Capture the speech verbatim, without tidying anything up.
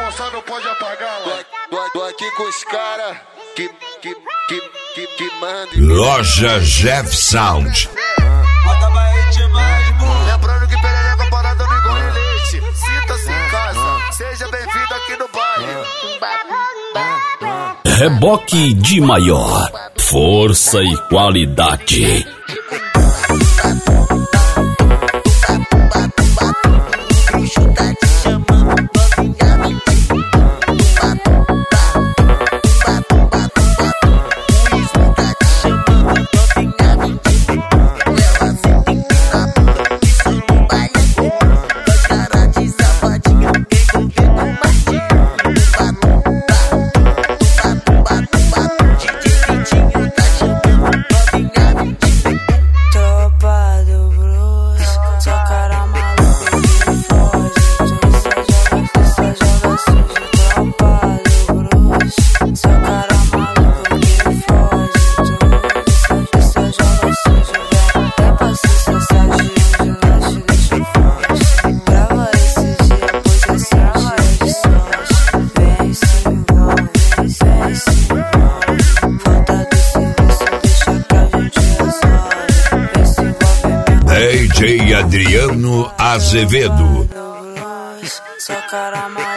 só não pode apagar, lá. Tô, tô, tô aqui com os caras que, que, que, que, que mandam. Loja Jeff Sound. Lembrando que perereca parada no igual em leite. Sinta-se em casa, seja bem-vindo aqui no baile. Reboque de maior força e qualidade. D J Adriano Azevedo. Só cara